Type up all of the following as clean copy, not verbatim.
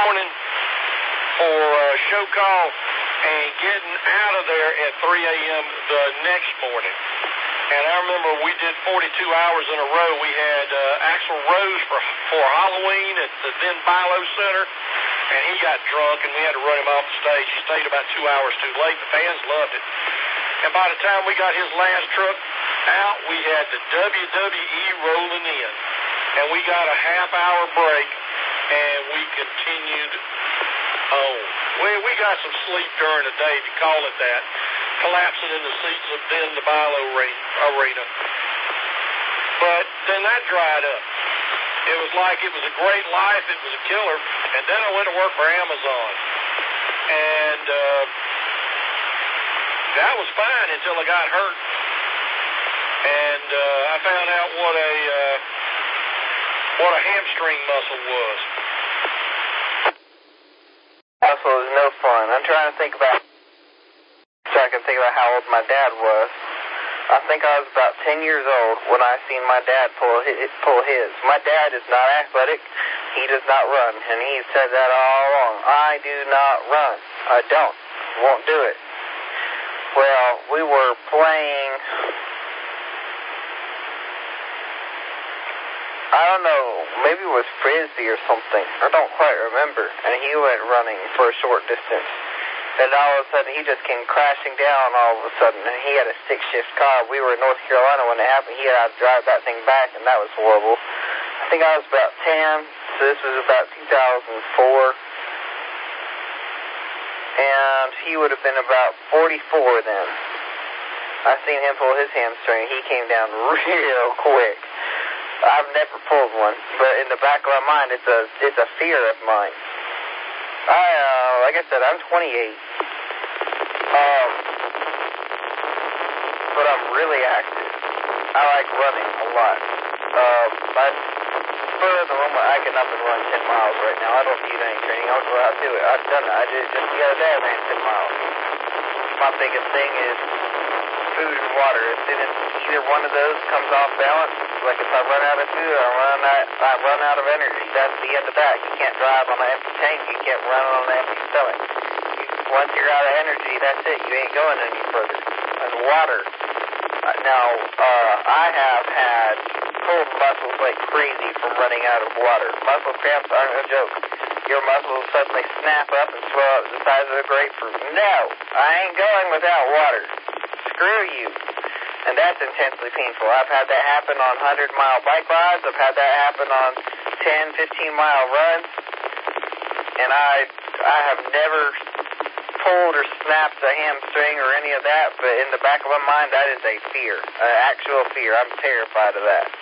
morning for show call and getting out of there at 3 a.m. the next morning. And I remember we did 42 hours in a row. We had Axl Rose for Halloween at the then Bilo Center, and he got drunk, and we had to run him off the stage. He stayed about 2 hours too late. The fans loved it. And by the time we got his last truck out, we had the WWE rolling in. And we got a half-hour break, and we continued on. We got some sleep during the day, if you call it that, collapsing in the seats of then the Bilo Arena. But then that dried up. It was like it was a great life. It was a killer. And then I went to work for Amazon. And that was fine until I got hurt. And I found out what a hamstring muscle was. Muscle is no fun. I'm trying to think about so I can think about how old my dad was. I think I was about 10 years old when I seen my dad pull his. My dad is not athletic. He does not run, and he said that all along. I do not run. I don't. Won't do it. Well, we were playing, I don't know, maybe it was Frisbee or something. I don't quite remember. And he went running for a short distance. And all of a sudden, he just came crashing down all of a sudden. And he had a stick-shift car. We were in North Carolina when it happened. He had to drive that thing back, and that was horrible. I think I was about 10, so this was about 2004. And he would have been about 44 then. I seen him pull his hamstring. He came down real quick. I've never pulled one, but in the back of my mind, it's a fear of mine. Like I said, I'm 28. But I'm really active. I like running a lot. For the moment, I get up and run 10 miles right now. I don't need any training. I'll go out and do it. I've done it. I did it just the other day. I ran 10 miles. My biggest thing is food and water. As soon as either one of those comes off balance, like if I run out of food or I run out of energy, that's the end of that. You can't drive on an empty tank. You can't run on an empty stomach. Once you're out of energy, that's it. You ain't going any further. And water. Now, I have had pulled muscles like crazy from running out of water. Muscle cramps aren't a joke. Your muscles suddenly snap up and swell up the size of a grapefruit. No, I ain't going without water. Screw you. And that's intensely painful. I've had that happen on 100-mile bike rides. I've had that happen on 10, 15-mile runs. And I have never pulled or snapped a hamstring or any of that, but in the back of my mind, that is a fear, an actual fear. I'm terrified of that.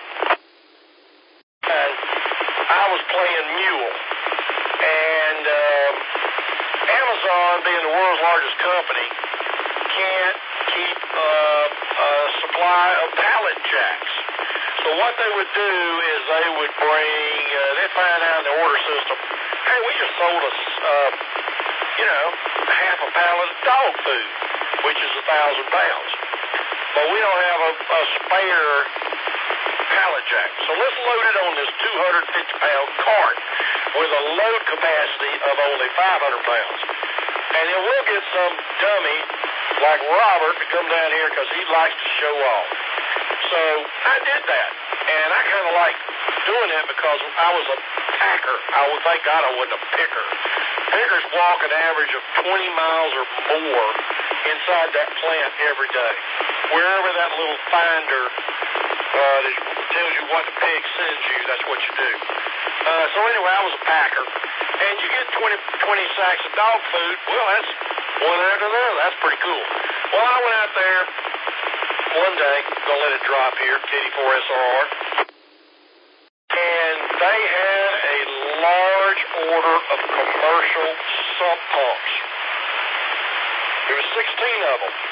I was playing mule, and Amazon, being the world's largest company, can't keep a supply of pallet jacks. So what they would do is they would bring, they'd find out in the order system, hey, we just sold us, half a pallet of dog food, which is 1,000 pounds. But we don't have a spare pallet jack. So let's load it on this 250-pound cart with a load capacity of only 500 pounds. And then we'll get some dummy like Robert to come down here because he likes to show off. So I did that. And I kind of like doing that because I was a packer. Thank God I wasn't a picker. Pickers walk an average of 20 miles or more inside that plant every day. Wherever that little finder that tells you what the pig sends you, that's what you do. So anyway, I was a packer. And you get 20 sacks of dog food. Well, that's one after the other. That's pretty cool. Well, I went out there one day, gonna let it drop here, KD4SRR, and they had a large order of commercial sump pumps. There was 16 of them.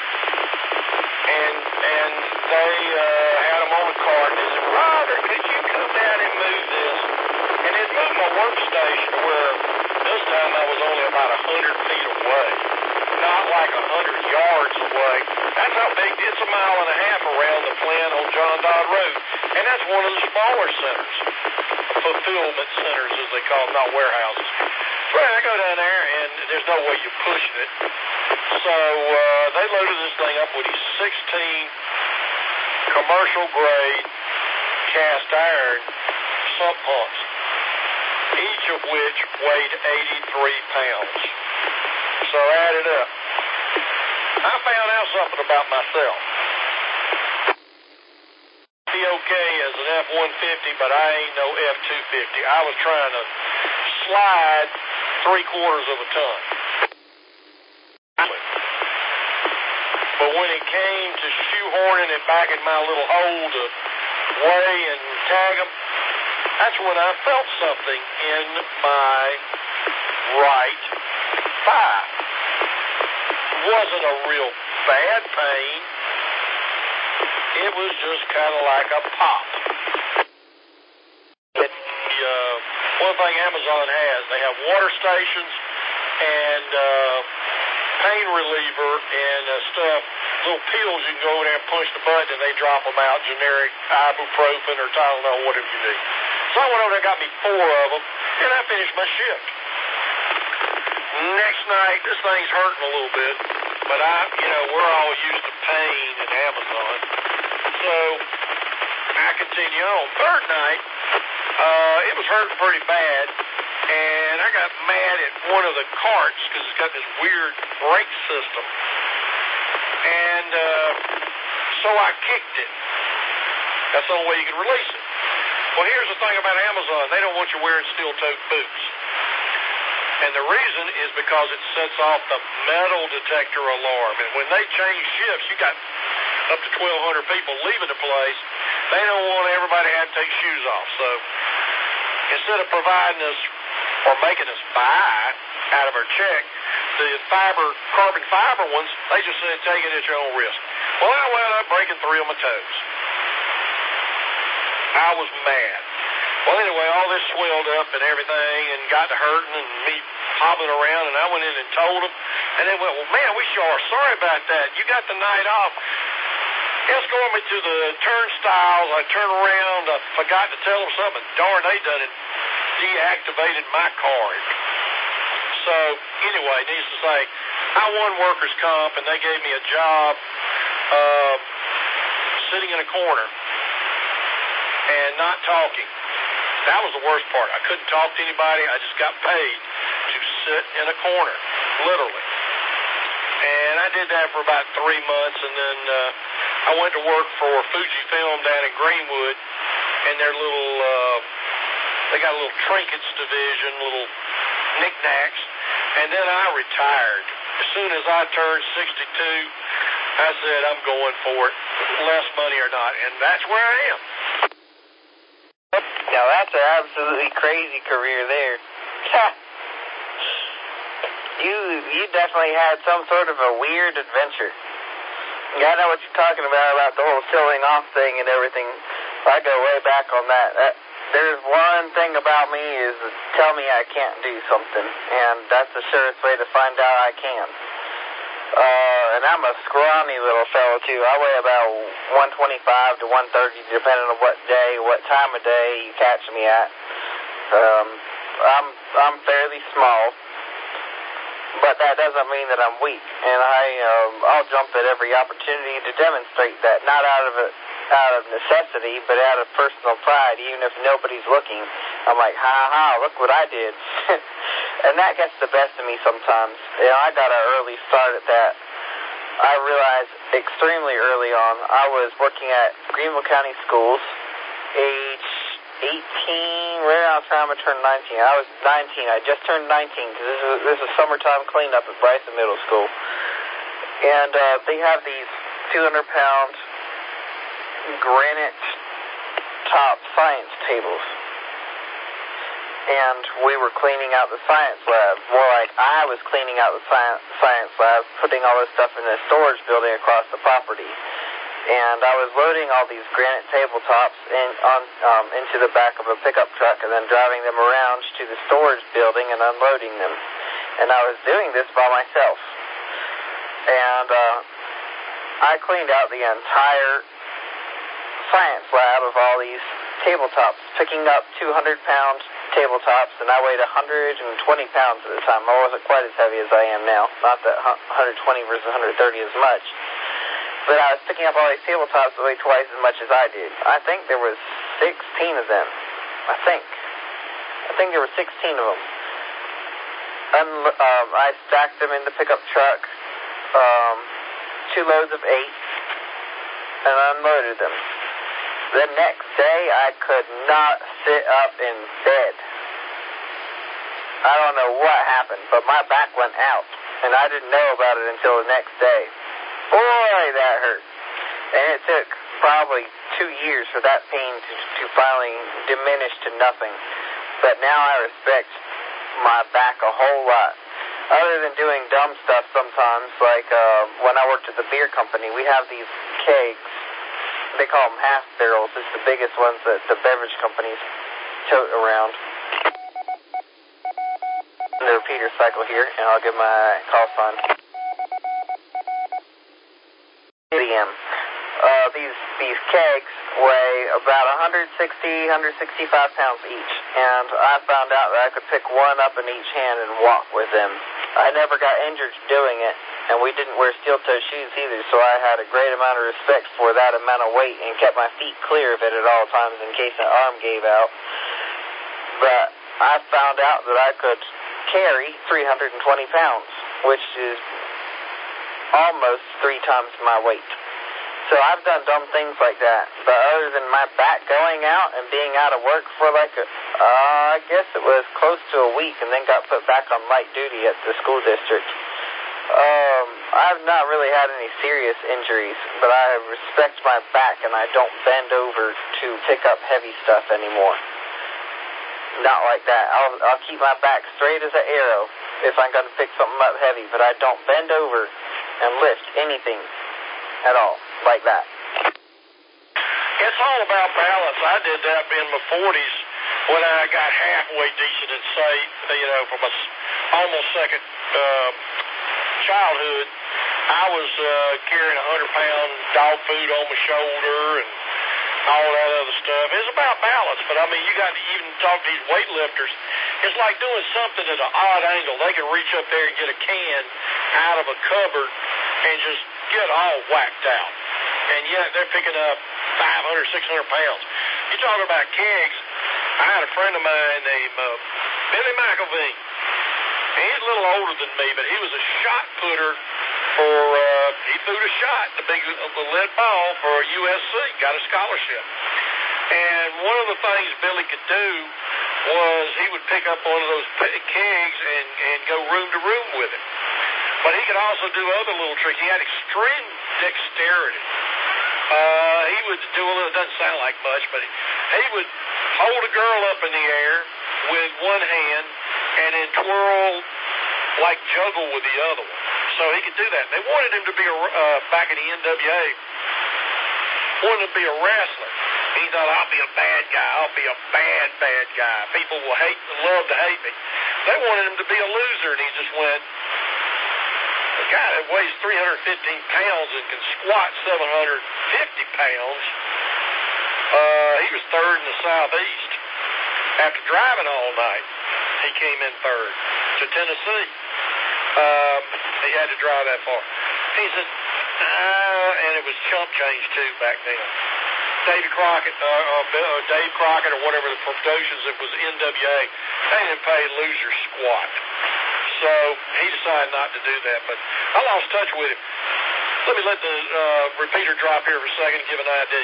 And they had them on a cart. They said, Robert, could you come down and move this? And it moved my workstation where this time I was only about 100 feet away. Not like 100 yards away. That's how big, it's a mile and a half around the plant on John Dodd Road. And that's one of the smaller centers. Fulfillment centers, as they call them, not warehouses. there's no way you're pushing it. So they loaded this thing up with these 16 commercial grade cast iron sump pumps, each of which weighed 83 pounds. So add it up. I found out something about myself. Be okay as an F-150, but I ain't no F-250. I was trying to slide 3/4 of a ton. But when it came to shoehorning it back in my little hole to weigh and tag them, that's when I felt something in my right thigh. It wasn't a real bad pain. It was just kind of like a pop. One thing Amazon has, they have water stations and pain reliever and stuff, little pills you can go in there and push the button and they drop them out, generic ibuprofen or Tylenol, whatever you need. So I went over there and got me 4 of them, and I finished my shift. Next night, this thing's hurting a little bit, but we're all used to pain in Amazon. So I continue on. Third night, it was hurting pretty bad, and I got mad at one of the carts because it's got this weird brake system. And so I kicked it. That's the only way you can release it. Well, here's the thing about Amazon. They don't want you wearing steel-toed boots. And the reason is because it sets off the metal detector alarm. And when they change shifts, you got up to 1,200 people leaving the place. They don't want everybody to have to take shoes off. So instead of providing us or making us buy out of our check the carbon fiber ones, they just said take it at your own risk. Well, I wound up breaking 3 of my toes. I was mad. Well, anyway, all this swelled up and everything and got to hurting and me hobbling around, and I went in and told them. And they went, well, man, we sure are sorry about that. You got the night off. Escorted me to the turnstiles. I turned around. I forgot to tell them something. Darn, they done it. Deactivated my card. So, anyway, needless to say, I won workers' comp, and they gave me a job sitting in a corner and not talking. That was the worst part. I couldn't talk to anybody. I just got paid to sit in a corner, literally. And I did that for about 3 months, and then I went to work for Fujifilm down in Greenwood, and their little, they got a little trinkets division, little knickknacks, and then I retired. As soon as I turned 62, I said, I'm going for it, less money or not, and that's where I am. Now that's an absolutely crazy career there. You definitely had some sort of a weird adventure. Yeah, I know what you're talking about the whole showing off thing and everything. I go way back on that. There's one thing about me is tell me I can't do something, and that's the surest way to find out I can. And I'm a scrawny little fellow too. I weigh about 125 to 130, depending on what day, what time of day you catch me at. I'm fairly small, but that doesn't mean that I'm weak. And I'll jump at every opportunity to demonstrate that, not out of necessity, but out of personal pride. Even if nobody's looking, I'm like, ha, look what I did. And that gets the best of me sometimes. I got an early start at that. I realized extremely early on, I was working at Greenville County Schools, age 18, right around the time I turned 19. I was 19. I just turned 19 because this is summertime cleanup at Bryson Middle School. And they have these 200-pound granite top science tables. And we were cleaning out the science lab. More like I was cleaning out the science lab, putting all this stuff in a storage building across the property. And I was loading all these granite tabletops into the back of a pickup truck and then driving them around to the storage building and unloading them. And I was doing this by myself. And I cleaned out the entire science lab of all these tabletops, picking up 200-pound tabletops, and I weighed 120 pounds at the time. I wasn't quite as heavy as I am now. Not that 120 versus 130 is much. But I was picking up all these tabletops that weighed twice as much as I did. I think there was 16 of them. I think there were 16 of them. I stacked them in the pickup truck, 2 loads of 8, and unloaded them. The next day, I could not sit up in bed. I don't know what happened, but my back went out, and I didn't know about it until the next day. Boy, that hurt. And it took probably 2 years for that pain to finally diminish to nothing. But now I respect my back a whole lot. Other than doing dumb stuff sometimes, like when I worked at the beer company, we have these kegs. They call them half barrels. It's the biggest ones that the beverage companies tote around. The repeater cycle here, and I'll give my call sign. These kegs weigh about 165 pounds each, and I found out that I could pick one up in each hand and walk with them. I never got injured doing it, and we didn't wear steel-toe shoes either, so I had a great amount of respect for that amount of weight and kept my feet clear of it at all times in case an arm gave out. But I found out that I could carry 320 pounds, which is almost 3 times my weight. So I've done dumb things like that. But other than my back going out and being out of work for I guess it was close to a week, and then got put back on light duty at the school district. I've not really had any serious injuries, but I respect my back, and I don't bend over to pick up heavy stuff anymore. Not like that. I'll keep my back straight as an arrow if I'm going to pick something up heavy, but I don't bend over and lift anything at all like that. It's all about balance. I did that in my 40s when I got halfway decent and safe, from a almost second childhood. I was carrying 100-pound dog food on my shoulder and all that other stuff. It's about balance, but I mean, you got to even talk to these weightlifters. It's like doing something at an odd angle. They can reach up there and get a can out of a cupboard and just get all whacked out. And yet they're picking up 500, 600 pounds. You're talking about kegs. I had a friend of mine named Billy McElveen. He's a little older than me, but he was a shot putter for, he threw the shot, the lead ball for USC, got a scholarship. And one of the things Billy could do was he would pick up one of those kegs and go room to room with it. But he could also do other little tricks. He had extreme dexterity. He would do a little, it doesn't sound like much, but he would hold a girl up in the air with one hand and then twirl, like juggle with the other one. So he could do that. They wanted him to be, back in the NWA, wanted him to be a wrestler. He thought, I'll be a bad guy. I'll be a bad, bad guy. People will love to hate me. They wanted him to be a loser, and he just went, a guy that weighs 315 pounds and can squat 750 pounds, he was third in the Southeast. After driving all night, he came in third to Tennessee. He had to drive that far. He said, and it was chump change too back then. Dave Crockett or whatever the promotions, it was NWA. They didn't pay losers squat. So he decided not to do that, but I lost touch with him. Let the repeater drop here for a second and give an ID.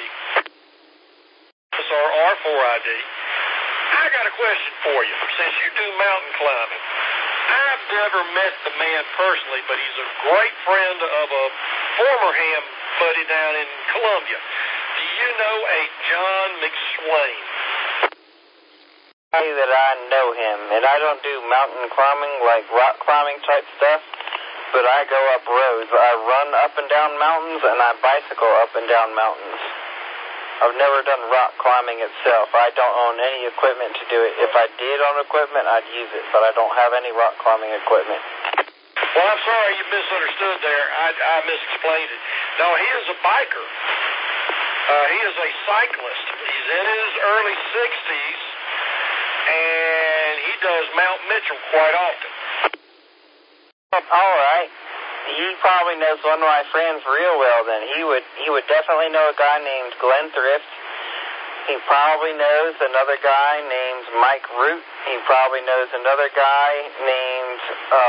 It's our R4 ID. I got a question for you. Since you do mountain climbing, I've never met the man personally, but he's a great friend of a former ham buddy down in Columbia. Do you know a John McSwain? That I know him, and I don't do mountain climbing like rock climbing type stuff, but I go up roads. I run up and down mountains, and I bicycle up and down mountains. I've never done rock climbing itself. I don't own any equipment to do it. If I did own equipment, I'd use it, but I don't have any rock climbing equipment. Well, I'm sorry you misunderstood there. I misexplained it. No, he is a biker. He is a cyclist. He's in his early 60s, and does Mount Mitchell quite often. All right. He probably knows one of my friends real well then. He would definitely know a guy named Glenn Thrift. He probably knows another guy named Mike Root. He probably knows another guy named,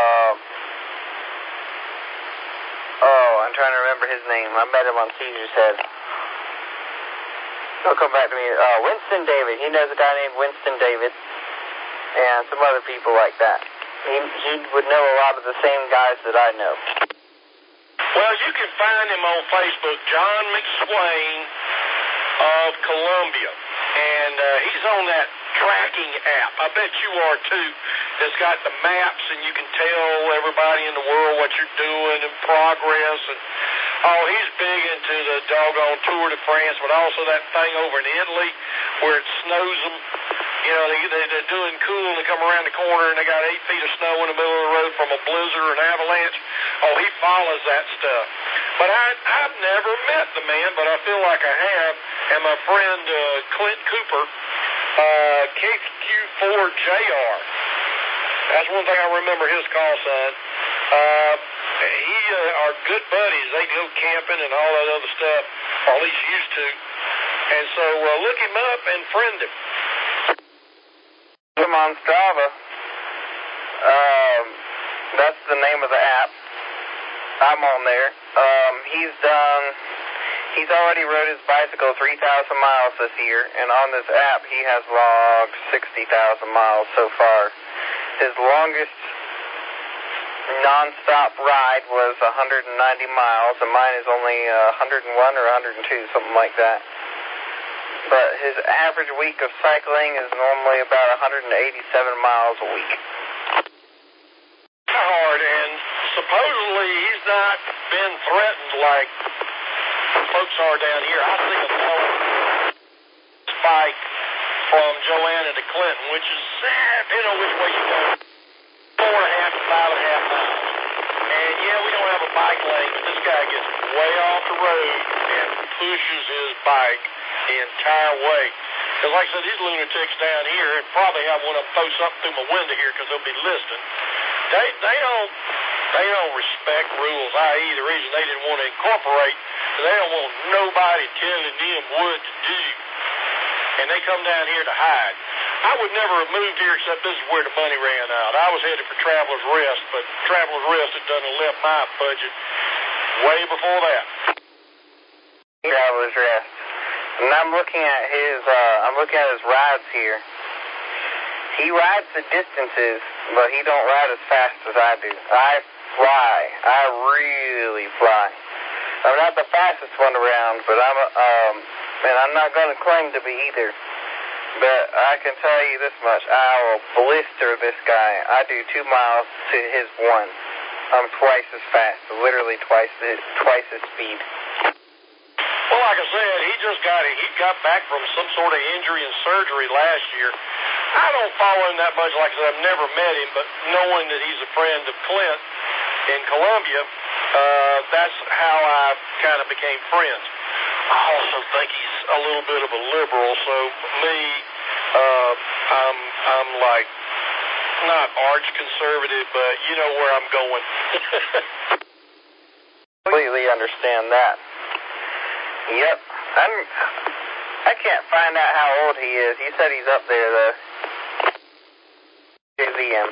I'm trying to remember his name. I met him on Caesar's Head. He'll come back to me. Winston David. He knows a guy named Winston David and some other people like that. He would know a lot of the same guys that I know. Well, you can find him on Facebook, John McSwain of Columbia. And he's on that tracking app. I bet you are too. It's got the maps, and you can tell everybody in the world what you're doing and progress. And he's big into the doggone Tour de France, but also that thing over in Italy where it snows them. You know, they're doing cool. They come around the corner and they got 8 feet of snow in the middle of the road from a blizzard or an avalanche. He follows that stuff. But I've never met the man, but I feel like I have. And my friend Clint Cooper, KQ4JR. That's one thing I remember his call sign. He are good buddies. They go camping and all that other stuff, or at least used to. And so look him up and friend him. I'm on Strava. That's the name of the app. I'm on there. He's already rode his bicycle 3,000 miles this year, and on this app he has logged 60,000 miles so far. His longest non-stop ride was 190 miles, and mine is only 101 or 102, something like that. But his average week of cycling is normally about 187 miles a week. Hard, and supposedly he's not been threatened like folks are down here. I see a spike from Joanna to Clinton, which is, depending on which way you go, 4.5 to 5.5 miles. And yeah, we don't have a bike lane, but this guy gets way off the road and pushes his bike the entire way. Because like I said, these lunatics down here, and probably have one of them throw something through my window here because they'll be listening. They don't respect rules, i.e. the reason they didn't want to incorporate, they don't want nobody telling them what to do. And they come down here to hide. I would never have moved here except this is where the money ran out. I was headed for Traveler's Rest, but Traveler's Rest had done left my budget way before that. Traveler's Rest. And I'm looking at his rides here. He rides the distances, but he don't ride as fast as I do. I fly. I really fly. I'm not the fastest one around, but I'm not going to claim to be either. But I can tell you this much, I will blister this guy. I do 2 miles to his 1. I'm twice as fast, literally twice his speed. Well, like I said, he got back from some sort of injury and surgery last year. I don't follow him that much. Like I said, I've never met him, but knowing that he's a friend of Clint in Columbia, that's how I kind of became friends. I also think he's a little bit of a liberal, so me, I'm like not arch conservative, but you know where I'm going. Completely understand that. Yep. I can't find out how old he is. You said he's up there, though. JVM.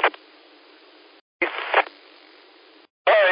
Hey,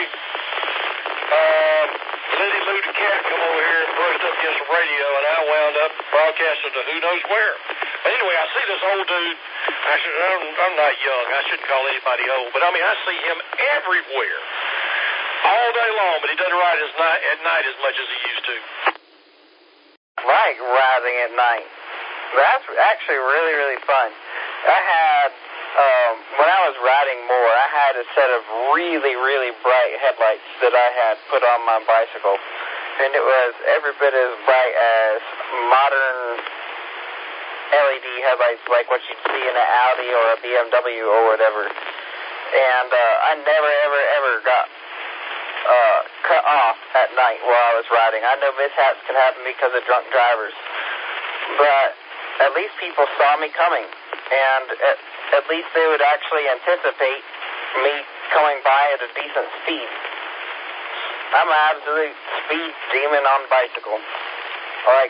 Liddy Lou the cat come over here and brushed up against the radio, and I wound up broadcasting to who knows where. But anyway, I see this old dude. I'm not young. I shouldn't call anybody old, but I mean, I see him everywhere, all day long. But he doesn't ride at night as much as he used to. Like riding at night. That's actually really, really fun. I had, when I was riding more, I had a set of really, really bright headlights that I had put on my bicycle. And it was every bit as bright as modern LED headlights like what you'd see in an Audi or a BMW or whatever. And I never, ever got cut off at night while I was riding. I know mishaps can happen because of drunk drivers, but at least people saw me coming. And at least they would actually anticipate me coming by at a decent speed. I'm an absolute speed demon on bicycle. Like,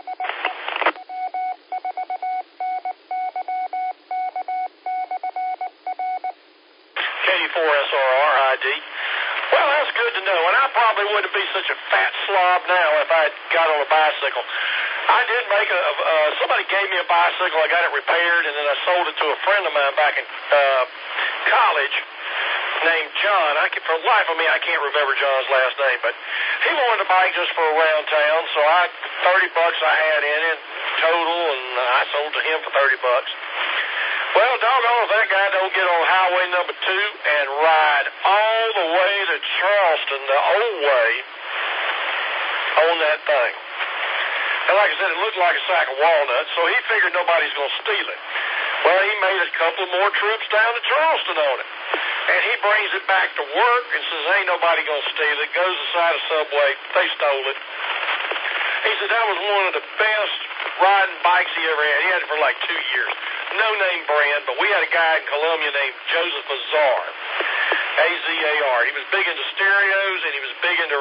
KD4SRR, hi D. Well, that's good to know, and I probably wouldn't be such a fat slob now if I got on a bicycle. I did make somebody gave me a bicycle, I got it repaired, and then I sold it to a friend of mine back in college named John. For the life of me, I can't remember John's last name, but he wanted a bike just for around town, so $30 I had in it total, and I sold to him for $30. Well, doggone if that guy don't get on highway number 2 and ride all the way to Charleston, the old way, on that thing. And like I said, it looked like a sack of walnuts, so he figured nobody's going to steal it. Well, he made a couple more trips down to Charleston on it. And he brings it back to work and says, ain't nobody going to steal it. Goes aside a Subway. They stole it. He said that was one of the best riding bikes he ever had. He had it for like 2 years. No name brand, but we had a guy in Columbia named Joseph Azar. A-Z-A-R. He was big into stereos, and he was big into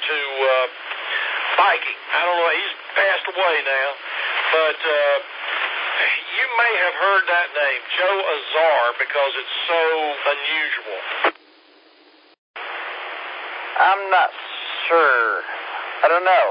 biking. I don't know. He's passed away now. But you may have heard that name, Joe Azar, because it's so unusual. I'm not sure. I don't know.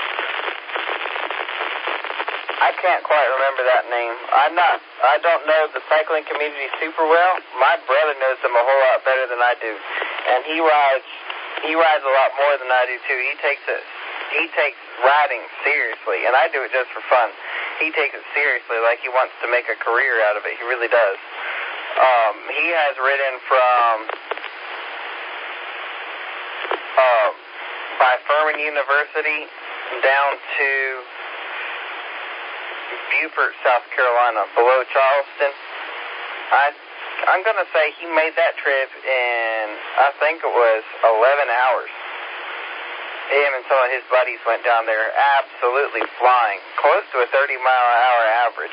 I can't quite remember that name. I don't know the cycling community super well. My brother knows them a whole lot better than I do. And he rides a lot more than I do too. He takes riding seriously, and I do it just for fun. He takes it seriously, like he wants to make a career out of it. He really does. He has ridden from by Furman University down to Beaufort, South Carolina, below Charleston. I'm going to say he made that trip in, I think it was 11 hours. Him and some of his buddies went down there absolutely flying, close to a 30-mile-an-hour average.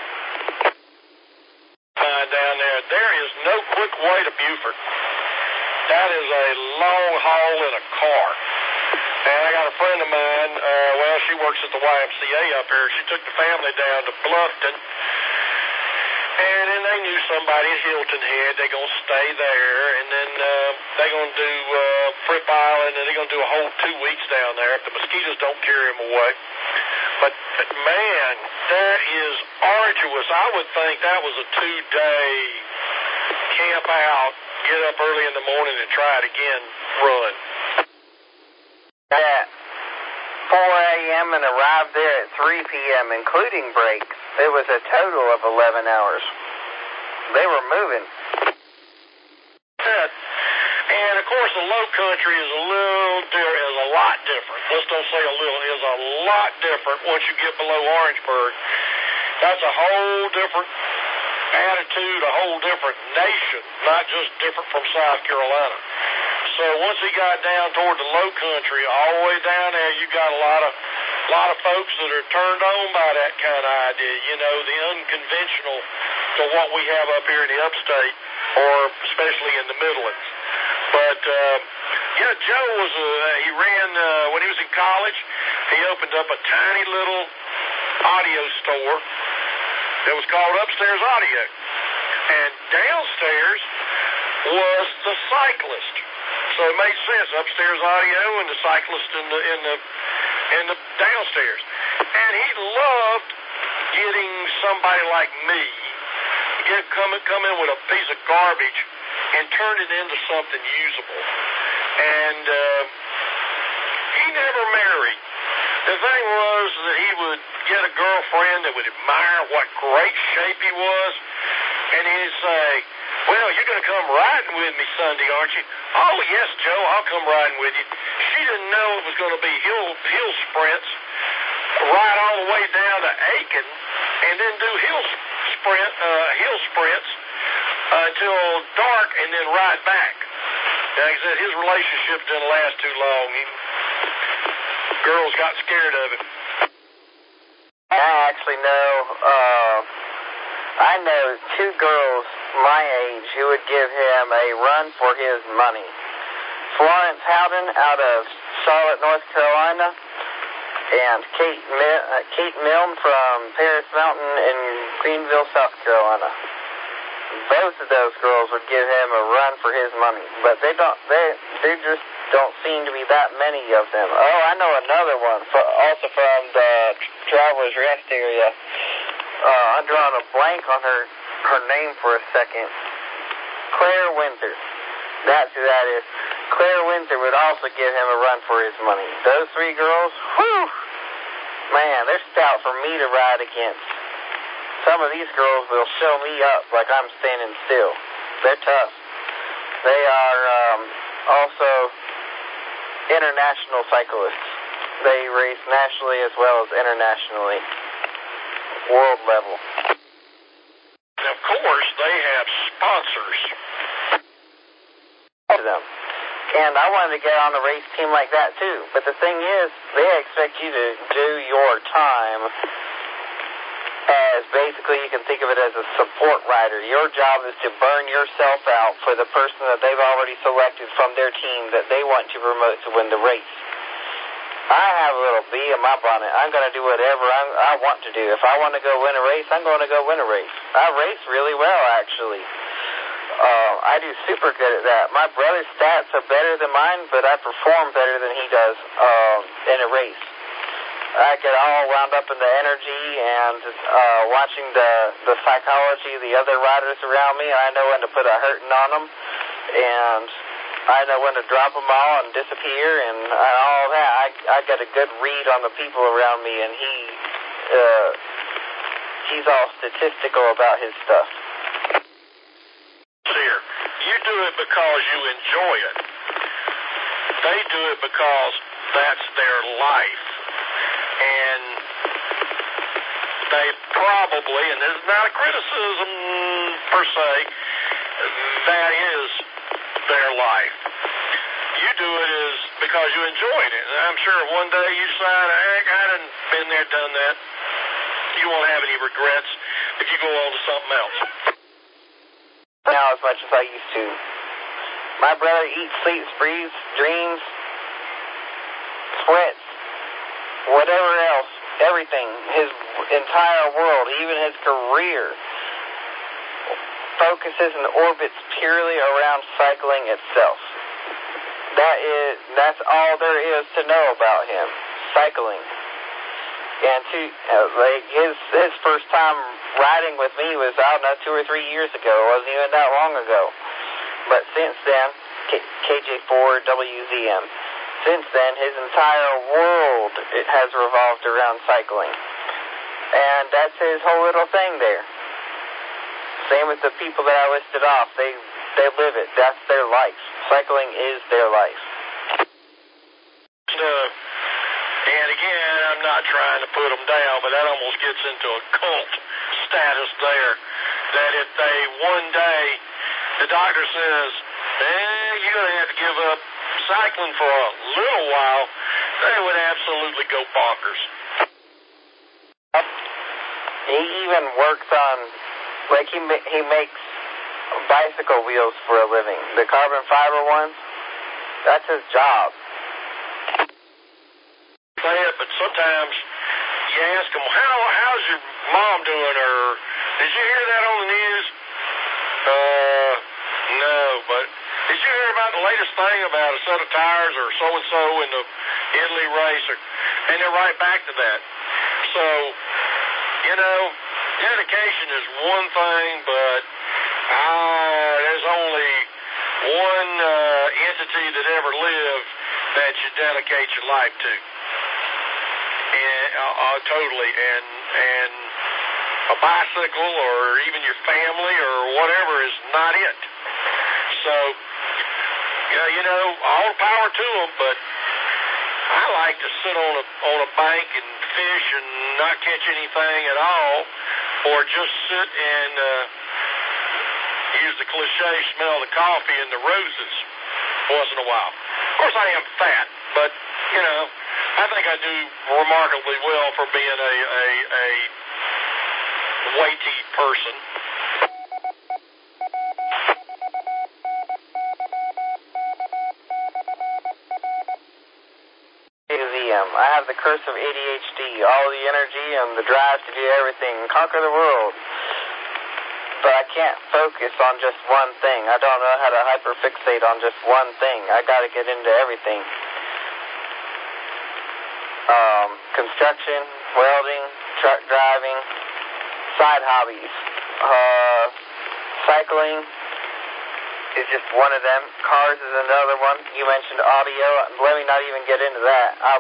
Down there, there is no quick way to Beaufort. That is a long haul in a car. And I got a friend of mine, she works at the YMCA up here. She took the family down to Bluffton. And then they knew somebody at Hilton Head. They're going to stay there. And then they're going to do Fripp Island. And they're going to do a whole 2 weeks down there if the mosquitoes don't carry them away. But man, that is arduous. I would think that was a 2-day camp out, get up early in the morning and try it again run. At 4 a.m. and arrived there at 3 p.m., including breaks. It was a total of 11 hours. They were moving. And of course, the low country is a lot different. Let's don't say a little, is a lot different once you get below Orangeburg. That's a whole different attitude, a whole different nation, not just different from South Carolina. So once he got down toward the low country, all the way down there, you got a lot of folks that are turned on by that kind of idea, you know, the unconventional to what we have up here in the upstate, or especially in the Midlands. But, Joe he ran, when he was in college, he opened up a tiny little audio store that was called Upstairs Audio. And downstairs was the cyclist. So it made sense, upstairs audio and the cyclist in the downstairs. And he loved getting somebody like me come in with a piece of garbage and turn it into something usable. And he never married. The thing was that he would get a girlfriend that would admire what great shape he was, and he'd say, well, you're going to come riding with me Sunday, aren't you? Oh, yes, Joe, I'll come riding with you. She didn't know it was going to be hill sprints, ride all the way down to Aiken, and then do hill sprints until dark, and then ride back. Like I said, his relationship didn't last too long. Girls got scared of him. I actually know I know two girls my age who would give him a run for his money. Florence Howden out of Charlotte, North Carolina, and Kate Milne from Paris Mountain in Greenville, South Carolina. Both of those girls would give him a run for his money, but there just don't seem to be that many of them. Oh, I know another one, also from the Travelers Rest area. I'm drawing a blank on her name for a second. Claire Winter. That's who that is. Claire Winter would also give him a run for his money. Those three girls, whew, man, they're stout for me to ride against. Some of these girls will show me up like I'm standing still. They're tough. They are also international cyclists. They race nationally as well as internationally, world level. And of course, they have sponsors. To them. And I wanted to get on a race team like that too. But the thing is, they expect you to do your time as basically you can think of it as a support rider. Your job is to burn yourself out for the person that they've already selected from their team that they want to promote to win the race. I have a little bee in my bonnet. I'm going to do whatever I want to do. If I want to go win a race, I'm going to go win a race. I race really well, actually. I do super good at that. My brother's stats are better than mine, but I perform better than he does in a race. I get all wound up in the energy and watching the psychology of the other riders around me. I know when to put a hurting on them, and I know when to drop them all and disappear and all that. I get a good read on the people around me, and he's all statistical about his stuff. Here, you do it because you enjoy it. They do it because that's their life. And they probably, and this is not a criticism per se, that is their life. You do it is because you enjoyed it. And I'm sure if one day you decide, heck, I done been there, done that, you won't have any regrets if you go on to something else. Now as much as I used to. My brother eats, sleeps, breathes, dreams, sweats, whatever else, everything, his entire world, even his career, focuses and orbits purely around cycling itself. That's all there is to know about him, cycling. And his first time riding with me was, I don't know, 2 or 3 years ago. It wasn't even that long ago. But since then, KJ4WZM. Since then, his entire world has revolved around cycling. And that's his whole little thing there. Same with the people that I listed off. They live it. That's their life. Cycling is their life. And again, I'm not trying to put them down, but that almost gets into a cult status there. That if they one day, the doctor says, you're going to have to give up cycling for a little while, they would absolutely go bonkers. He even works on, like he makes bicycle wheels for a living. The carbon fiber ones, that's his job. But sometimes you ask them, how's your mom doing, or did you hear that on the news? No, but did you hear about the latest thing about a set of tires or so-and-so in the Italy race? And they're right back to that. So, dedication is one thing, but there's only one entity that ever lived that you dedicate your life to. Totally, and a bicycle or even your family or whatever is not it. So, all the power to them, but I like to sit on a bank and fish and not catch anything at all, or just sit and use the cliche, smell the coffee and the roses once in a while. Of course, I am fat, but, I think I do remarkably well for being a weighty person. I have the curse of ADHD, all the energy and the drive to do everything and conquer the world. But I can't focus on just one thing. I don't know how to hyperfixate on just one thing. I got to get into everything. Construction, welding, truck driving, side hobbies. Cycling is just one of them. Cars is another one. You mentioned audio. Let me not even get into that. I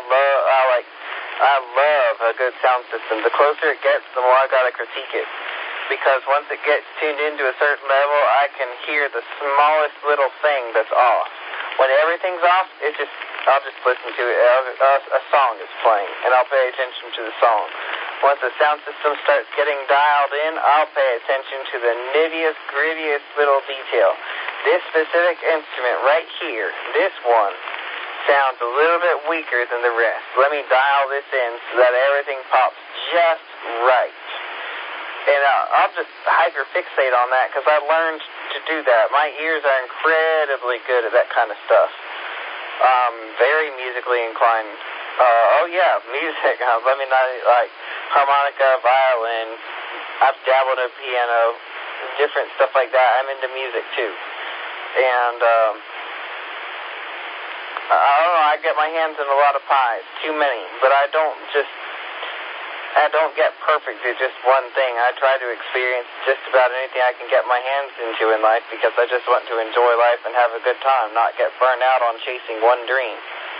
love a good sound system. The closer it gets, the more I gotta critique it. Because once it gets tuned into a certain level, I can hear the smallest little thing that's off. When everything's off, I'll just listen to it. A song is playing, and I'll pay attention to the song. Once the sound system starts getting dialed in, I'll pay attention to the nittiest, grittiest little detail. This specific instrument right here, this one, sounds a little bit weaker than the rest. Let me dial this in so that everything pops just right. And I'll just hyperfixate on that because I learned to do that. My ears are incredibly good at that kind of stuff. Very musically inclined. Music. Let me not, harmonica, violin. I've dabbled in piano, different stuff like that. I'm into music too. And I don't know, I get my hands in a lot of pies, too many, but I don't get perfect at just one thing. I try to experience just about anything I can get my hands into in life because I just want to enjoy life and have a good time, not get burned out on chasing one dream.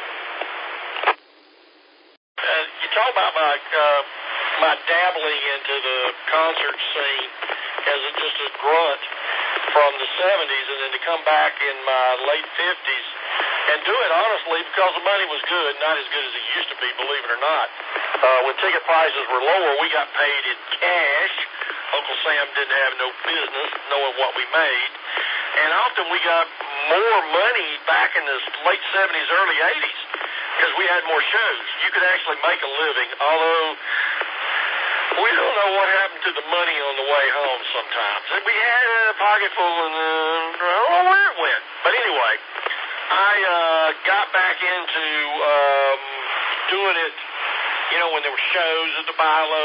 You talk about my dabbling into the concert scene as just a grunt from the 70s and then to come back in my late 50s and do it honestly because the money was good, not as good as it used to be, believe it or not. When ticket prices were lower, we got paid in cash. Uncle Sam didn't have no business knowing what we made. And often we got more money back in the late 70s, early 80s because we had more shows. You could actually make a living, although we don't know what happened to the money on the way home sometimes. We had a pocket full and I don't know where it went. But anyway, I got back into doing it, when there were shows at the Bilo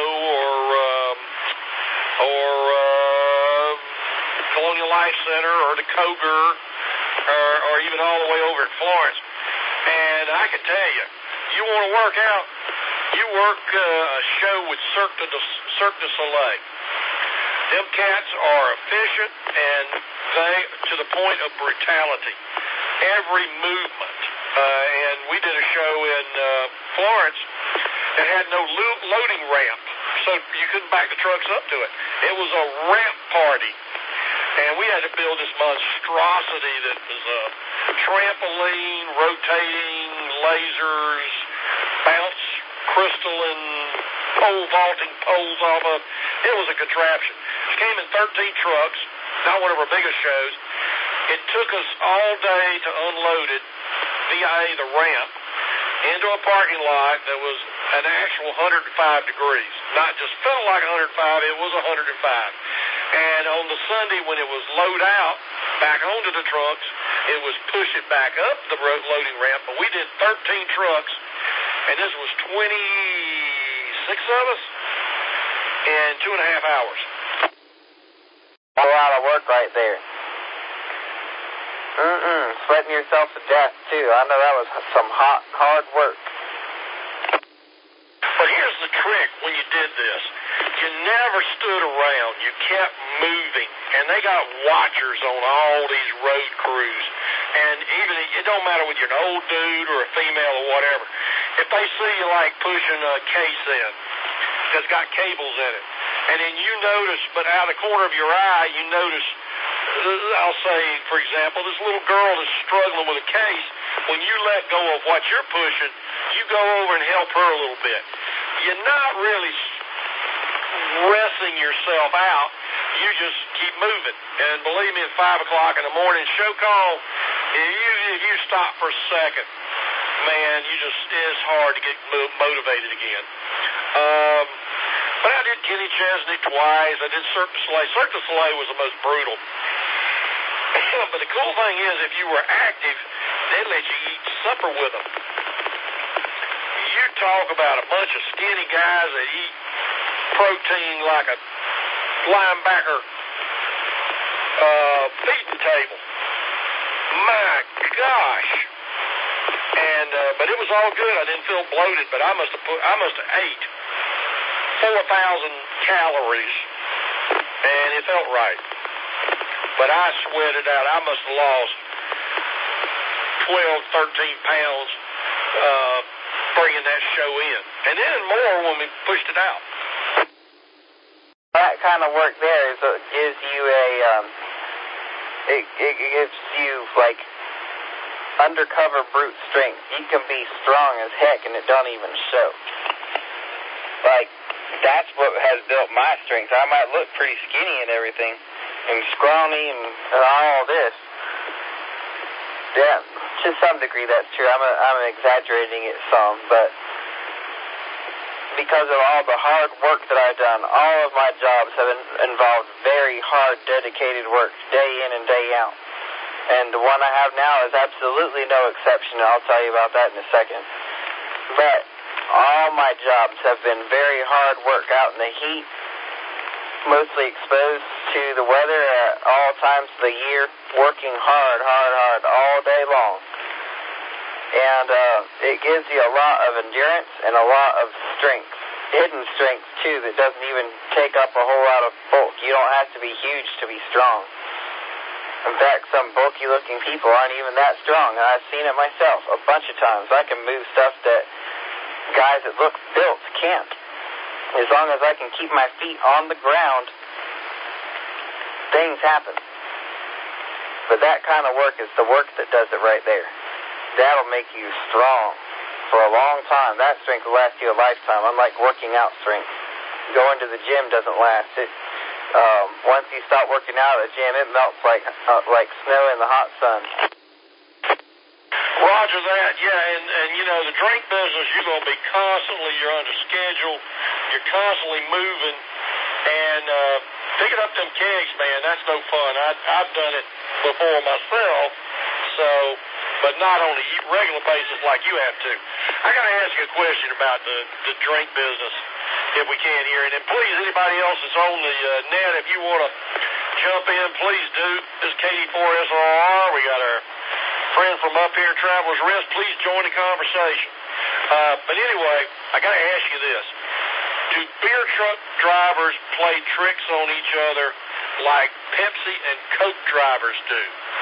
or Colonial Life Center or the Koger or even all the way over at Florence. And I can tell you, you want to work out, you work a show with Cirque du Soleil. Them cats are efficient and they to the point of brutality. Every movement. And we did a show in Florence that had no loading ramp, so you couldn't back the trucks up to it. It was a ramp party. And we had to build this monstrosity that was a trampoline, rotating, lasers, bounce crystalline, vaulting poles off of. It was a contraption. It came in 13 trucks, not one of our biggest shows. It took us all day to unload it via the ramp into a parking lot that was an actual 105 degrees. Not just felt like 105, it was 105. And on the Sunday when it was load out, back onto the trucks, it was push it back up the loading ramp. But we did 13 trucks, and this was 26 of us in 2.5 hours. A lot of work right there. Sweating yourself to death, too. I know that was some hard work. But here's the trick when you did this. You never stood around. You kept moving. And they got watchers on all these road crews. And even, it don't matter whether you're an old dude or a female or whatever. If they see you like pushing a case in that's got cables in it, and then you notice, but out of the corner of your eye, you notice, I'll say, for example, this little girl is struggling with a case. When you let go of what you're pushing, you go over and help her a little bit. You're not really stressing yourself out. You just keep moving. And believe me, at 5 o'clock in the morning, show call, if you stop for a second, man, it's hard to get motivated again. But I did Kenny Chesney twice. I did Cirque du Soleil. Cirque du Soleil was the most brutal. But the cool thing is, if you were active, they'd let you eat supper with them. You talk about a bunch of skinny guys that eat protein like a linebacker feeding table. My gosh. And but it was all good. I didn't feel bloated, but I must have ate 4,000 calories, and it felt right. But I sweated out. I must have lost 12, 13 pounds bringing that show in, and then more when we pushed it out. That kind of work there is gives you it gives you like undercover brute strength. You can be strong as heck and it don't even show. Like, that's what has built my strength. I might look pretty skinny and everything, and scrawny and all this. Yeah, to some degree that's true. I'm exaggerating it some, but because of all the hard work that I've done, all of my jobs have involved very hard, dedicated work, day in and day out. And the one I have now is absolutely no exception. I'll tell you about that in a second. But all my jobs have been very hard work out in the heat, mostly exposed to the weather at all times of the year, working hard all day long. And it gives you a lot of endurance and a lot of strength, hidden strength too, that doesn't even take up a whole lot of bulk. You don't have to be huge to be strong. In fact, some bulky-looking people aren't even that strong, and I've seen it myself a bunch of times. I can move stuff that guys that look built can't. As long as I can keep my feet on the ground, things happen. But that kind of work is the work that does it right there. That'll make you strong for a long time. That strength will last you a lifetime, unlike working out strength. Going to the gym doesn't last. Once you stop working out at the gym, it melts like snow in the hot sun. Roger that, yeah, and you know, the drink business, you're going to be you're under schedule, you're constantly moving, and picking up them kegs, man, that's no fun. I've done it before myself, but not on a regular basis like you have to. I got to ask you a question about the drink business, if we can here. And then please, anybody else that's on the net, if you want to jump in, please do. This is KD4SRR. We got our friend from up here, Traveler's Rest. Please join the conversation. But anyway, I got to ask you this. Do beer truck drivers play tricks on each other like Pepsi and Coke drivers do?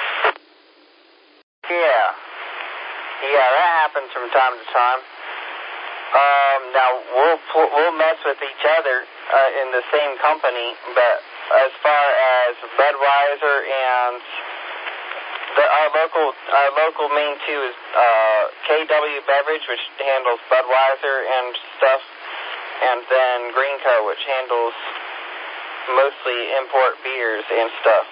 Yeah, that happens from time to time. Now we'll mess with each other in the same company, but as far as Budweiser and our local main two is KW Beverage, which handles Budweiser and stuff, and then Greenco, which handles mostly import beers and stuff.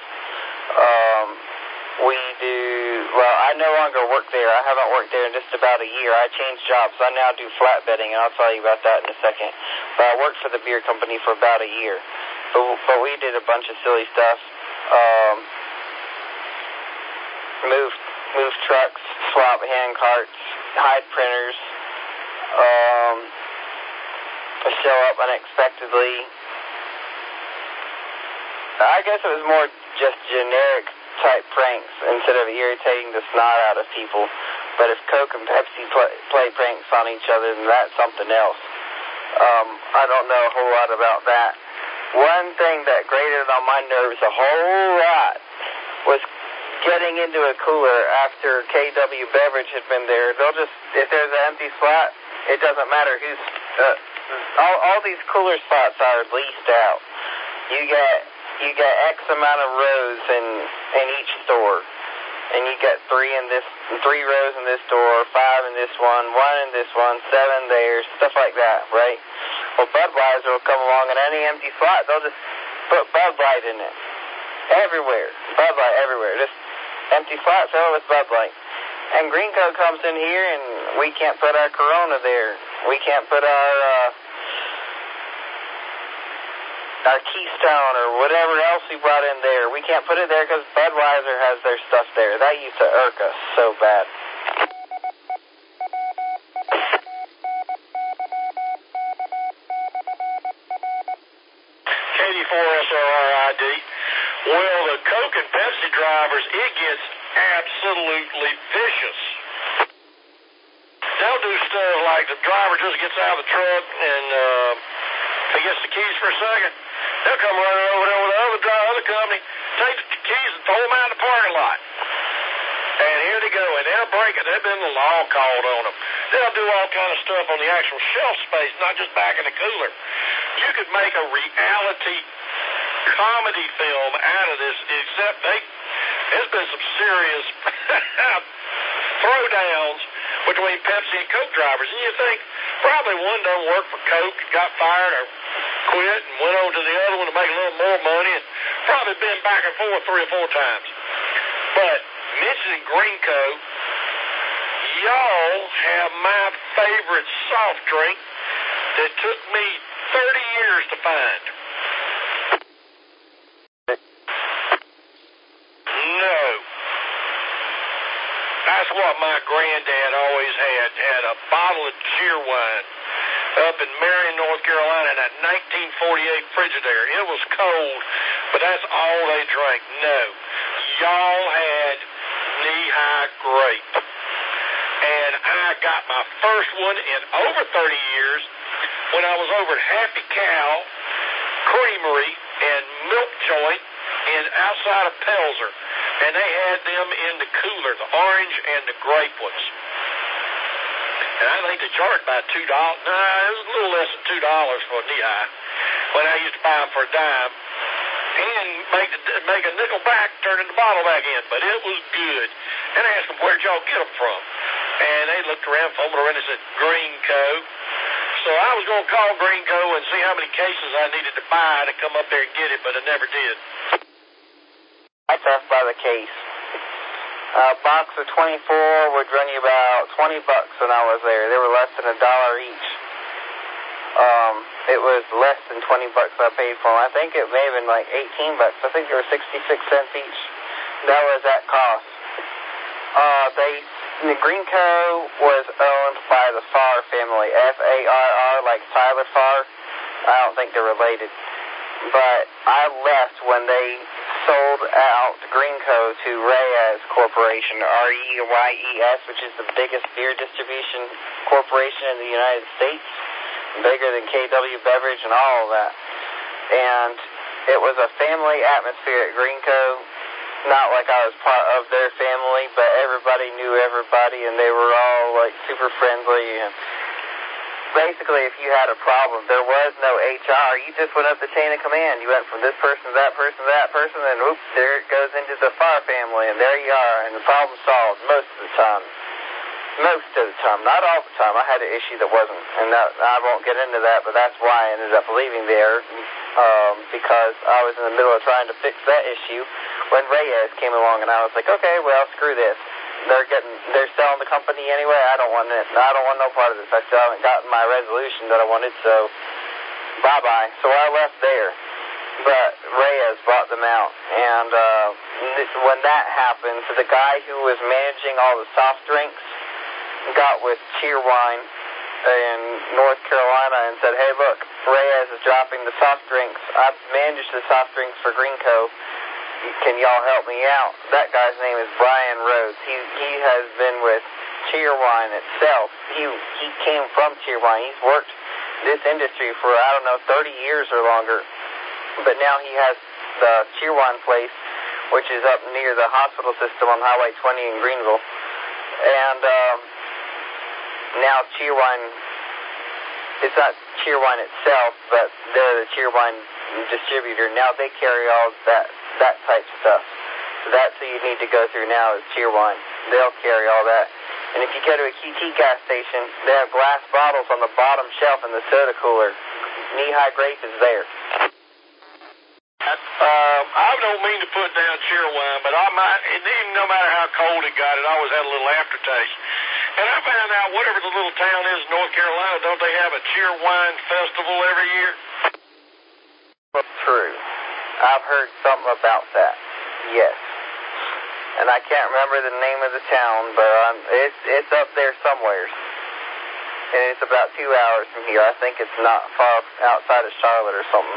I no longer work there. I haven't worked there in just about a year. I changed jobs. I now do flatbedding, and I'll tell you about that in a second. But I worked for the beer company for about a year. But we did a bunch of silly stuff. Move trucks, swap hand carts, hide printers, show up unexpectedly. I guess it was more just generic type pranks instead of irritating the snot out of people. But if Coke and Pepsi play pranks on each other, then that's something else. I don't know a whole lot about that. One thing that grated on my nerves a whole lot was getting into a cooler after KW Beverage had been there. They'll just, if there's an empty slot, it doesn't matter who's, all these cooler spots are leased out. You get X amount of rows in each store, and you get three rows in this store, 5 in this one in this one, 7 there, stuff like that, right? Well, Budweiser will come along in any empty slot. They'll just put Bud Light in it. Everywhere. Bud Light everywhere. Just empty slot, fill it with Bud Light. And Greenco comes in here, and we can't put our Corona there. We can't put our our Keystone or whatever else we brought in there. We can't put it there because Budweiser has their stuff there. That used to irk us so bad. KD4SRRID. Well, the Coke and Pepsi drivers, it gets absolutely vicious. They'll do stuff like the driver just gets out of the truck and he gets the keys for a second. They'll come running over there with the other company, take the keys and throw them out in the parking lot. And here they go, and they'll break it. There's been the law called on them. They'll do all kind of stuff on the actual shelf space, not just back in the cooler. You could make a reality comedy film out of this, except there's been some serious throwdowns between Pepsi and Coke drivers. And you think probably one don't work for Coke and got fired or quit and went on to the other one to make a little more money, and probably been back and forth 3 or 4 times. But mentioning Greenco, y'all have my favorite soft drink that took me 30 years to find. No. That's what my granddad always had a bottle of Cheerwine up in Marion, North Carolina, in that 1948 Frigidaire. It was cold, but that's all they drank. No. Y'all had knee-high grape. And I got my first one in over 30 years when I was over at Happy Cow Creamery and Milk Joint outside of Pelzer. And they had them in the cooler, the orange and the grape ones. And I think they charged about $2. No, it was a little less than $2 for a knee-high when I used to buy them for a dime. And make a nickel back, turning the bottle back in. But it was good. And I asked them, where'd y'all get them from? And they looked around, fumbled around, and said, Greenco. So I was going to call Greenco and see how many cases I needed to buy to come up there and get it, but I never did. I passed by the case. A box of 24 would run you about $20 when I was there. They were less than $1 each. It was less than $20 I paid for them. I think it may have been like $18. I think they were 66 cents each. That was at cost. The Greenco was owned by the Farr family, F-A-R-R, like Tyler Farr. I don't think they're related. But I left when they sold out Greenco to Reyes Corporation, R-E-Y-E-S, which is the biggest beer distribution corporation in the United States, bigger than KW Beverage and all of that. And it was a family atmosphere at Greenco, not like I was part of their family, but everybody knew everybody, and they were all like super friendly. And basically, if you had a problem, there was no HR. You just went up the chain of command. You went from this person to that person to that person, and oops, there it goes into the Farr family, and there you are, and the problem solved most of the time. Most of the time, not all the time. I had an issue that wasn't, and I won't get into that, but that's why I ended up leaving there, because I was in the middle of trying to fix that issue when Reyes came along, and I was like, okay, well, screw this. They're selling the company anyway. I don't want it. I don't want no part of this. I still haven't gotten my resolution that I wanted, so bye-bye. So I left there, but Reyes bought them out, and when that happened, so the guy who was managing all the soft drinks got with Cheerwine in North Carolina and said, hey, look, Reyes is dropping the soft drinks. I've managed the soft drinks for Greenco. Can y'all help me out? That guy's name is Brian Rhodes. He has been with Cheerwine itself. He came from Cheerwine. He's worked this industry for, 30 years or longer. But now he has the Cheerwine place, which is up near the hospital system on Highway 20 in Greenville. And now Cheerwine, it's not Cheerwine itself, but they're the Cheerwine distributor. Now they carry all that type of stuff. So that's who you need to go through now is Cheerwine. They'll carry all that. And if you go to a QT gas station, they have glass bottles on the bottom shelf in the soda cooler. Knee-high grape is there. I don't mean to put down Cheerwine, but I might, and even no matter how cold it got, it always had a little aftertaste. And I found out whatever the little town is in North Carolina, don't they have a Cheerwine festival every year? true. I've heard something about that. Yes. And I can't remember the name of the town, but it's up there somewhere. And it's about 2 hours from here. I think it's not far outside of Charlotte or something.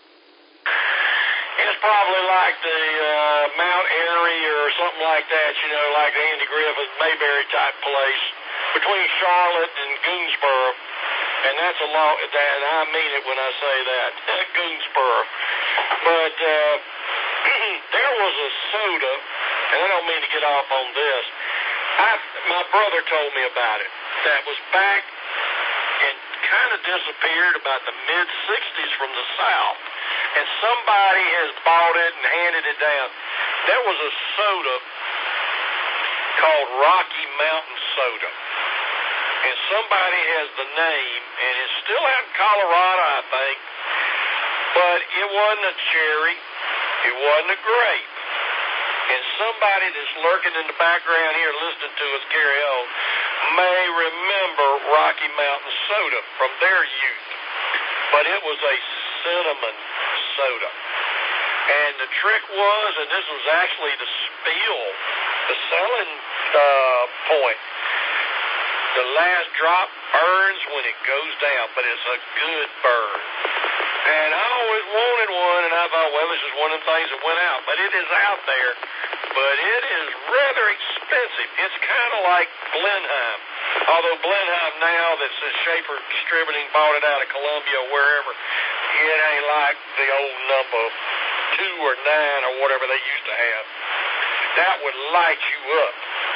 It's probably like the Mount Airy or something like that, you know, like Andy Griffith, Mayberry type place between Charlotte and Goonsboro. And that's a long, and I mean it when I say that, Goonsboro. But there was a soda, and I don't mean to get off on this. My brother told me about it. That was back and kind of disappeared about the mid-'60s from the South. And somebody has bought it and handed it down. There was a soda called Rocky Mountain Soda. And somebody has the name, and it's still out in Colorado, I think. But it wasn't a cherry. It wasn't a grape. And somebody that's lurking in the background here listening to us carry on may remember Rocky Mountain Soda from their youth. But it was a cinnamon soda. And the trick was, and this was actually the spiel, the selling point, the last drop burns when it goes down, but it's a good burn. And I always wanted one, and I thought, well, this is one of the things that went out. But it is out there, but it is rather expensive. It's kind of like Blenheim. Although Blenheim now, that since Schaefer Distributing bought it out of Columbia or wherever, it ain't like the old number 2 or 9 or whatever they used to have. That would light you up.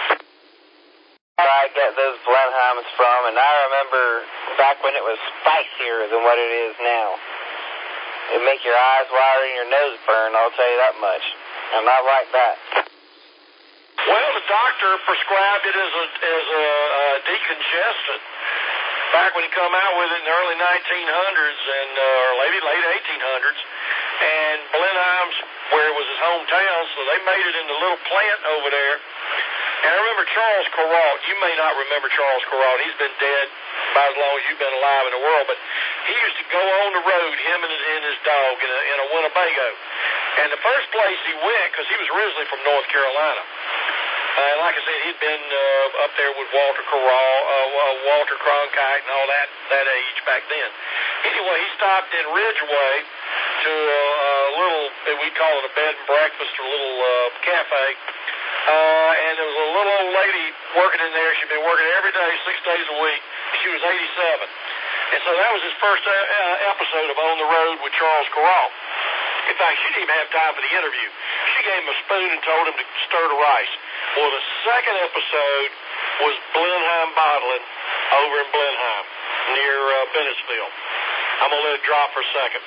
I get those Blenheims from, and I remember back when it was spicier than what it is now. It'd make your eyes water and your nose burn, I'll tell you that much. And I like that. Well, the doctor prescribed it as a decongestant back when he come out with it in the early 1900s and or maybe late 1800s. And Blenheim's where it was his hometown, so they made it in the little plant over there. And I remember Charles Kuralt. You may not remember Charles Kuralt. He's been dead about as long as you've been alive in the world. But he used to go on the road, him and his dog, in a Winnebago. And the first place he went, because he was originally from North Carolina. And like I said, he'd been up there with Walter Cronkite and all that age back then. Anyway, he stopped in Ridgeway to a little, we call it a bed and breakfast, or a little cafe. And there was a little old lady working in there. She'd been working every day, 6 days a week. She was 87. And so that was his first episode of On the Road with Charles Kuralt. In fact, she didn't even have time for the interview. She gave him a spoon and told him to stir the rice. Well, the second episode was Blenheim Bottling over in Blenheim, near Bennettsville. I'm going to let it drop for a second.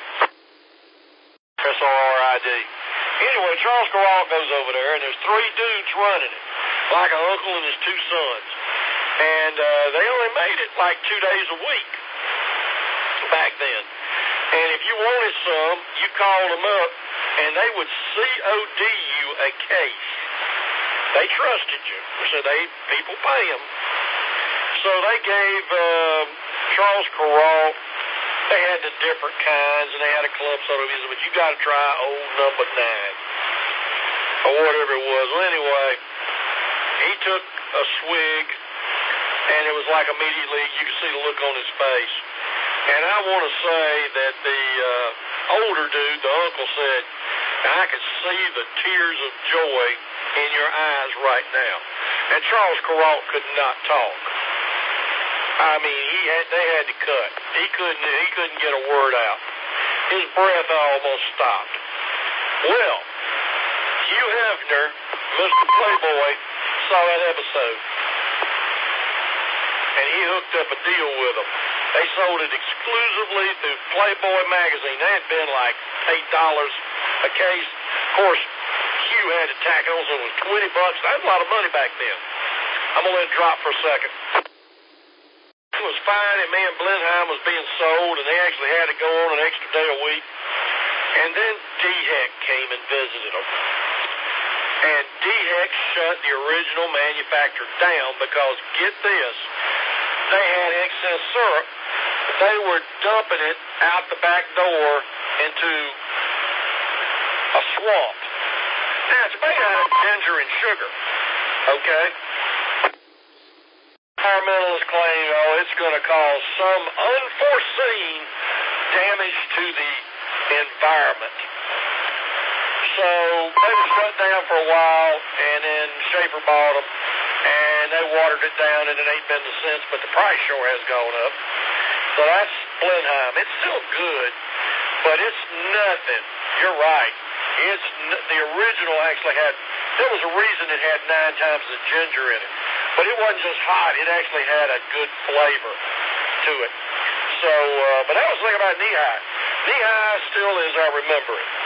SRRID. Anyway, Charles Kuralt goes over there, and there's 3 dudes running it, like an uncle and his 2 sons. And they only made it like 2 days a week back then. And if you wanted some, you called them up, and they would COD you a case. They trusted you, so people pay them. So they gave Charles Kuralt, they had the different kinds, and they had a club soda, but you got to try old number 9, or whatever it was. Well, anyway, he took a swig, and it was like immediately, you could see the look on his face. And I want to say that the older dude, the uncle, said, I can see the tears of joy in your eyes right now. And Charles Kuralt could not talk. I mean, they had to cut. He couldn't get a word out. His breath almost stopped. Well, Hugh Hefner, Mr. Playboy, saw that episode. And he hooked up a deal with them. They sold it exclusively through Playboy magazine. They had been like $8 a case. Of course, Hugh had to tack on, so it was $20. That was a lot of money back then. I'm going to let it drop for a second. It was fine, and me and Blenheim was being sold, and they actually had to go on an extra day a week. And then DHEC came and visited them. And DHEC shut the original manufacturer down because, get this, they had excess syrup. They were dumping it out the back door into a swamp. Now, it's made out of ginger and sugar, okay? Environmentalists claim, it's going to cause some unforeseen damage to the environment. So they were shut down for a while, and then Schaefer bought them, and they watered it down, and it ain't been since, but the price sure has gone up. So that's Blenheim. It's still good, but it's nothing. You're right. The original actually there was a reason it had 9 times the ginger in it. But it wasn't just hot. It actually had a good flavor to it. So, but that was the thing about Knee-High. Knee-High still is, I remember it.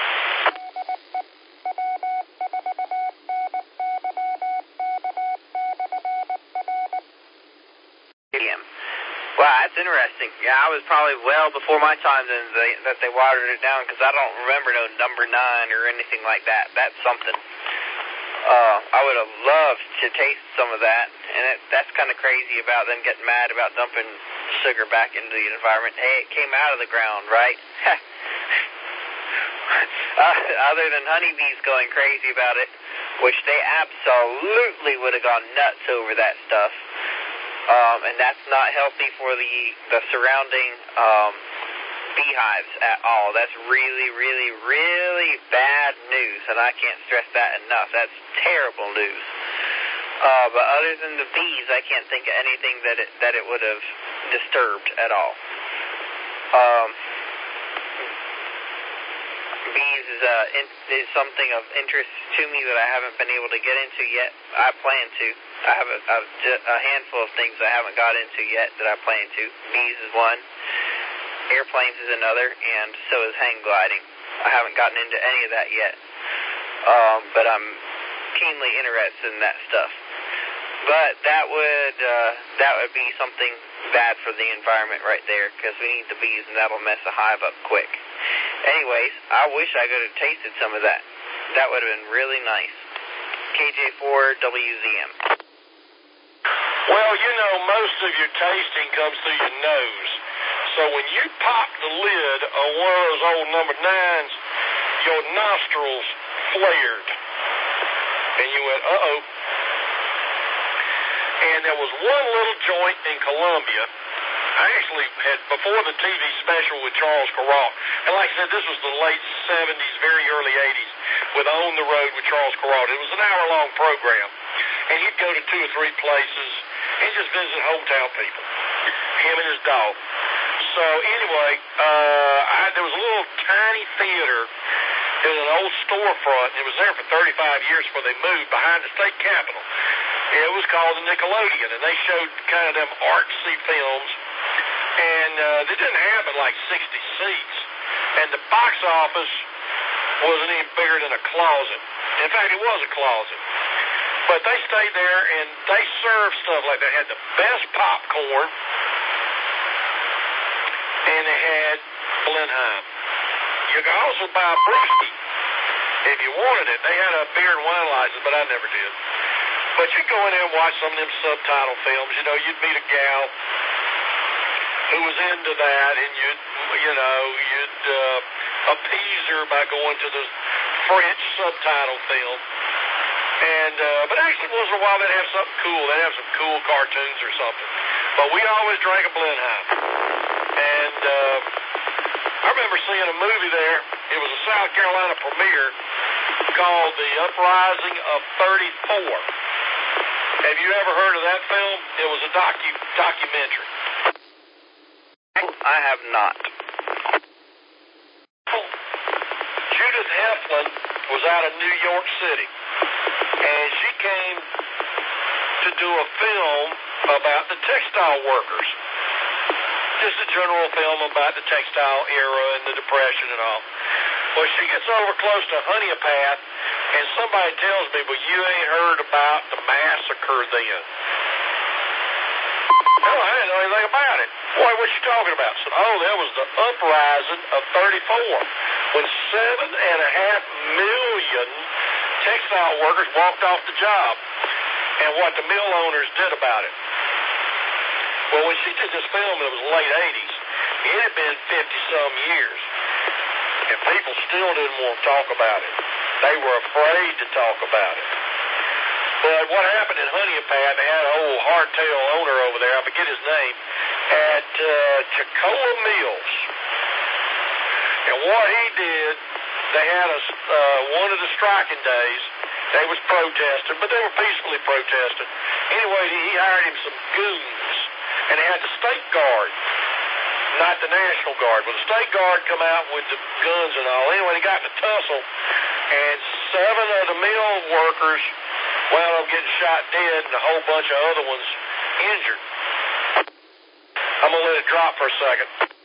Wow, that's interesting. Yeah, I was probably well before my time that they watered it down, because I don't remember no number 9 or anything like that. That's something. I would have loved to taste some of that, and that's kind of crazy about them getting mad about dumping sugar back into the environment. Hey, it came out of the ground, right? Other than honeybees going crazy about it, which they absolutely would have gone nuts over that stuff. And that's not healthy for the surrounding beehives at all. That's really, really, really bad news, and I can't stress that enough. That's terrible news. But other than the bees, I can't think of anything that it would have disturbed at all. Bees is something of interest to me that I haven't been able to get into yet. I plan to. I have a handful of things I haven't got into yet that I plan to. Bees is one. Airplanes is another, and so is hang gliding. I haven't gotten into any of that yet. But I'm keenly interested in that stuff. But that would be something bad for the environment right there, because we need the bees, and that'll mess the hive up quick. Anyways, I wish I could have tasted some of that. That would have been really nice. KJ4WZM. Well, most of your tasting comes through your nose. So when you pop the lid on one of those old number 9s, your nostrils flared. And you went, uh-oh. And there was one little joint in Columbia. I actually had, before the TV special with Charles Kuralt, and like I said, this was the late 70s, very early 80s, with On the Road with Charles Kuralt. It was an hour-long program. And he'd go to 2 or 3 places and just visit hometown people, him and his dog. So anyway, there was a little tiny theater. It was an old storefront. It was there for 35 years before they moved, behind the state capitol. It was called the Nickelodeon, and they showed kind of them artsy films. And they didn't have it like 60 seats. And the box office wasn't even bigger than a closet. In fact, it was a closet. But they stayed there, and they served stuff like they had the best popcorn, and they had Blenheim. You could also buy a brewski if you wanted it. They had a beer and wine license, but I never did. But you'd go in there and watch some of them subtitle films. You'd meet a gal who was into that, and you'd appease her by going to the French subtitle film. And but actually, once in a while, they'd have something cool. They'd have some cool cartoons or something. But we always drank a Blenheim. And I remember seeing a movie there. It was a South Carolina premiere called The Uprising of 34. Have you ever heard of that film? It was a documentary. I have not. Judith Heflin was out of New York City, and she came to do a film about the textile workers. Just a general film about the textile era and the Depression and all. Well, she gets over close to Honeypath, and somebody tells me, well, you ain't heard about the massacre then. No, I didn't know anything about it. Boy, what you talking about? I said, that was the uprising of 34, when 7.5 million textile workers walked off the job, and what the mill owners did about it. Well, when she did this film, it was the late 80s. It had been 50-some years. And people still didn't want to talk about it. They were afraid to talk about it. But what happened in Honeypad, they had an old hardtail owner over there, I forget his name, at Chacola Mills. And what he did, they had one of the striking days, they was protesting, but they were peacefully protesting. Anyway, he hired him some goons, and they had the State Guard, not the National Guard, but the State Guard come out with the guns and all. Anyway, they got in a tussle, and 7 of the mill workers wound up getting shot dead, and a whole bunch of other ones injured. I'm going to let it drop for a second.